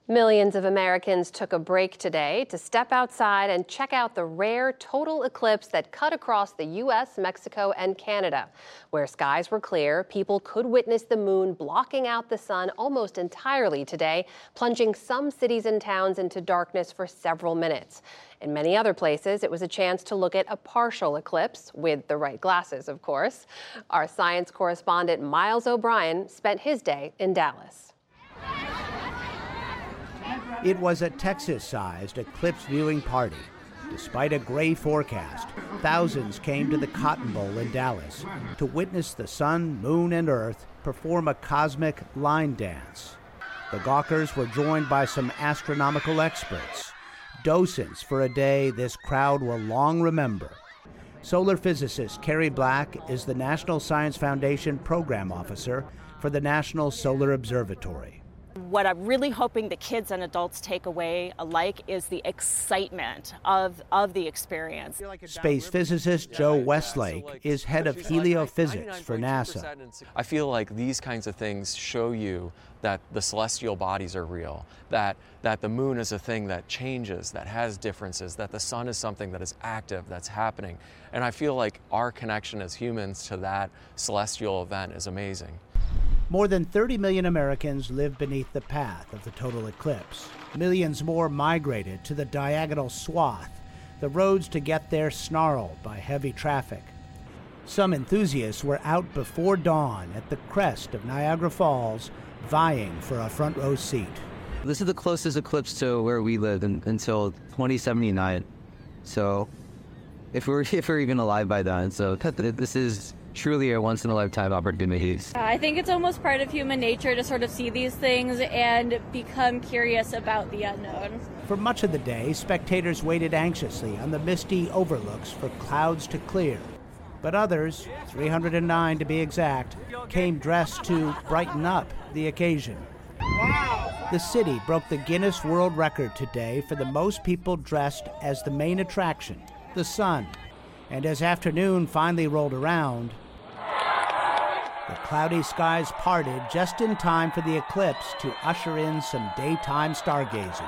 Millions of Americans took a break today to step outside and check out the rare total eclipse that cut across the U.S., Mexico, and Canada. Where skies were clear, people could witness the moon blocking out the sun almost entirely today, plunging some cities and towns into darkness for several minutes. In many other places, it was a chance to look at a partial eclipse, with the right glasses, of course. Our science correspondent Miles O'Brien spent his day in Dallas. It was a Texas-sized eclipse viewing party. Despite a gray forecast, thousands came to the Cotton Bowl in Dallas to witness the sun, moon, and earth perform a cosmic line dance. The gawkers were joined by some astronomical experts, docents for a day this crowd will long remember. Solar physicist Carrie Black is the National Science Foundation Program Officer for the National Solar Observatory. What I'm really hoping the kids and adults take away alike is the excitement of the experience. Space physicist Joe Westlake is head of heliophysics for NASA. I feel like these kinds of things show you that the celestial bodies are real, that the moon is a thing that changes, that has differences, that the sun is something that is active, that's happening. And I feel like our connection as humans to that celestial event is amazing. More than 30 million Americans live beneath the path of the total eclipse. Millions more migrated to the diagonal swath, the roads to get there snarled by heavy traffic. Some enthusiasts were out before dawn at the crest of Niagara Falls, vying for a front row seat. This is the closest eclipse to where we lived until 2079. So if we're even alive by then, so this is truly a once-in-a-lifetime opportunity. I think it's almost part of human nature to sort of see these things and become curious about the unknown. For much of the day, spectators waited anxiously on the misty overlooks for clouds to clear. But others, 309 to be exact, came dressed to brighten up the occasion. Wow. The city broke the Guinness World Record today for the most people dressed as the main attraction, the sun. And as afternoon finally rolled around, the cloudy skies parted just in time for the eclipse to usher in some daytime stargazing.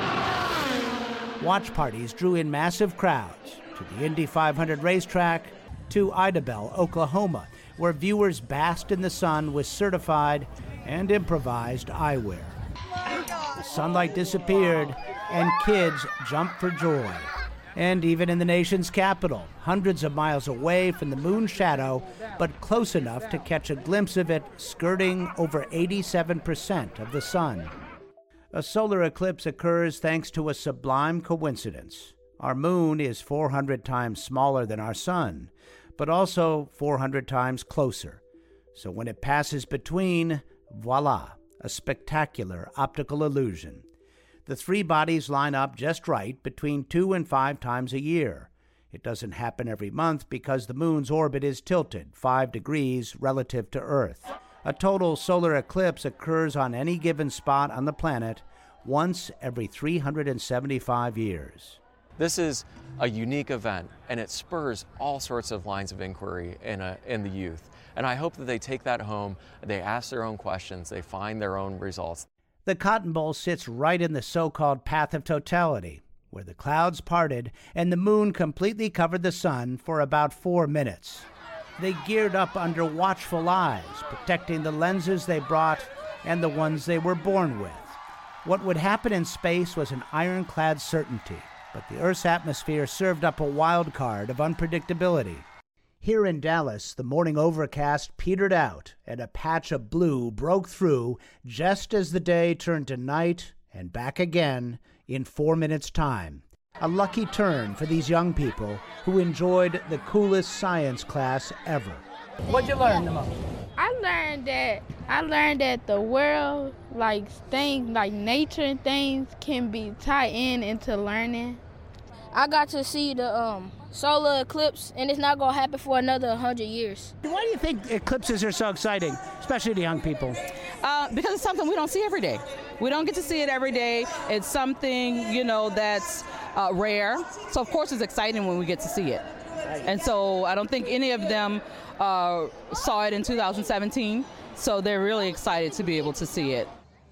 Watch parties drew in massive crowds to the Indy 500 racetrack, to Idabel, Oklahoma, where viewers basked in the sun with certified and improvised eyewear. The sunlight disappeared, and kids jumped for joy. And even in the nation's capital, hundreds of miles away from the moon's shadow, but close enough to catch a glimpse of it skirting over 87% of the sun. A solar eclipse occurs thanks to a sublime coincidence. Our moon is 400 times smaller than our sun, but also 400 times closer. So when it passes between, voila, a spectacular optical illusion. The three bodies line up just right between 2 and 5 times a year. It doesn't happen every month because the moon's orbit is tilted 5 degrees relative to Earth. A total solar eclipse occurs on any given spot on the planet once every 375 years. This is a unique event, and it spurs all sorts of lines of inquiry in the youth. And I hope that they take that home, they ask their own questions, they find their own results. The Cotton Bowl sits right in the so-called path of totality, where the clouds parted and the moon completely covered the sun for about 4 minutes. They geared up under watchful eyes, protecting the lenses they brought and the ones they were born with. What would happen in space was an ironclad certainty, but the Earth's atmosphere served up a wild card of unpredictability. Here in Dallas, the morning overcast petered out and a patch of blue broke through just as the day turned to night and back again in 4 minutes' time. A lucky turn for these young people who enjoyed the coolest science class ever. What'd you learn the most? I learned that the world, things like nature and things can be tied into learning. I got to see the solar eclipse, and it's not going to happen for another 100 years. Why do you think eclipses are so exciting, especially to young people? Because it's something we don't see every day. We don't get to see it every day. It's something, that's rare. So, of course, it's exciting when we get to see it. And so I don't think any of them saw it in 2017. So they're really excited to be able to see it.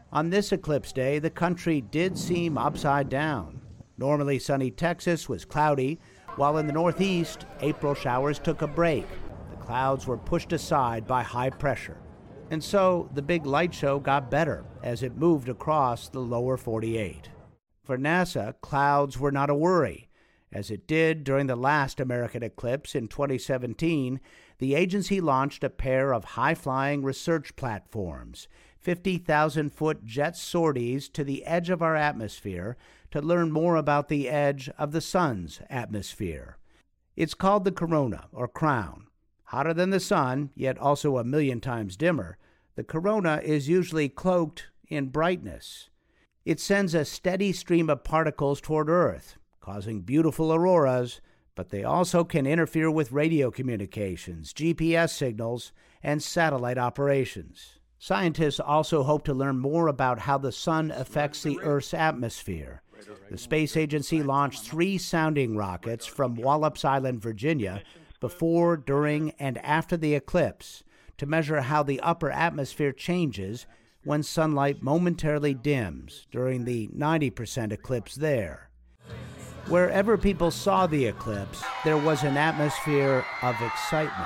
On this eclipse day, the country did seem upside down. Normally sunny Texas was cloudy, while in the Northeast, April showers took a break. The clouds were pushed aside by high pressure. And so the big light show got better as it moved across the lower 48. For NASA, clouds were not a worry. As it did during the last American eclipse in 2017, the agency launched a pair of high-flying research platforms, 50,000-foot jet sorties to the edge of our atmosphere to learn more about the edge of the sun's atmosphere. It's called the corona, or crown. Hotter than the sun, yet also a million times dimmer, the corona is usually cloaked in brightness. It sends a steady stream of particles toward Earth, causing beautiful auroras, but they also can interfere with radio communications, GPS signals, and satellite operations. Scientists also hope to learn more about how the sun affects the Earth's atmosphere. The space agency launched 3 sounding rockets from Wallops Island, Virginia, before, during, and after the eclipse to measure how the upper atmosphere changes when sunlight momentarily dims during the 90% eclipse there. Wherever people saw the eclipse, there was an atmosphere of excitement.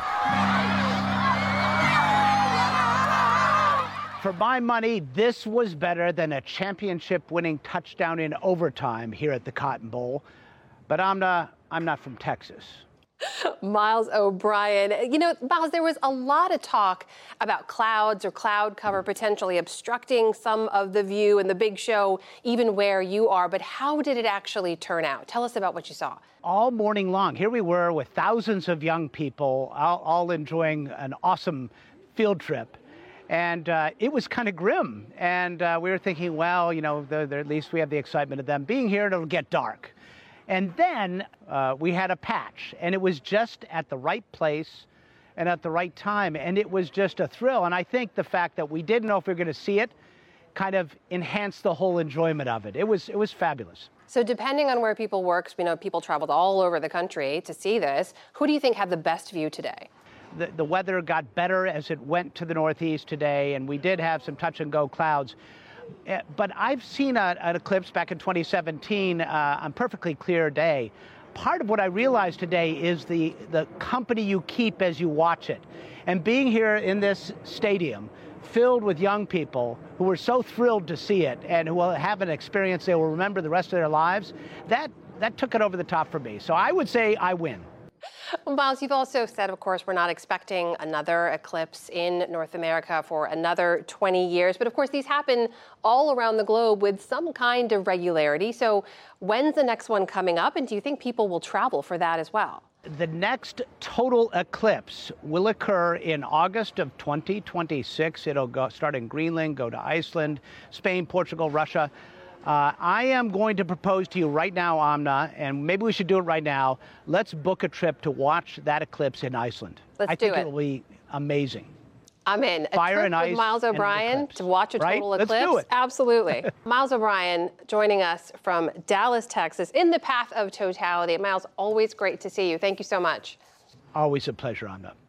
For my money, this was better than a championship-winning touchdown in overtime here at the Cotton Bowl. But I'm not from Texas. Miles O'Brien. You know, Miles, there was a lot of talk about clouds or cloud cover potentially obstructing some of the view and the big show, even where you are. But how did it actually turn out? Tell us about what you saw. All morning long, here we were with thousands of young people, all enjoying an awesome field trip. And it was kind of grim. And we were thinking, well, you know, at least we have the excitement of them being here, and it'll get dark. And then we had a patch, and it was just at the right place and at the right time, and it was just a thrill. And I think the fact that we didn't know if we were going to see it kind of enhanced the whole enjoyment of it. It was fabulous. So depending on where people work, we know people traveled all over the country to see this. Who do you think had the best view today? The weather got better as it went to the Northeast today, and we did have some touch-and-go clouds. But I've seen an eclipse back in 2017 on perfectly clear day. Part of what I realized today is the company you keep as you watch it. And being here in this stadium filled with young people who were so thrilled to see it and who will have an experience they will remember the rest of their lives, that took it over the top for me. So I would say I win. Well, Miles, you've also said, of course, we're not expecting another eclipse in North America for another 20 years. But, of course, these happen all around the globe with some kind of regularity. So when's the next one coming up? And do you think people will travel for that as well? The next total eclipse will occur in August of 2026. It'll start in Greenland, go to Iceland, Spain, Portugal, Russia. I am going to propose to you right now, Amna, and maybe we should do it right now. Let's book a trip to watch that eclipse in Iceland. I think it will be amazing. I'm in. Fire and ice with Miles O'Brien to watch a total eclipse. Let's do it. Absolutely. Miles O'Brien joining us from Dallas, Texas, in the path of totality. Miles, always great to see you. Thank you so much. Always a pleasure, Amna.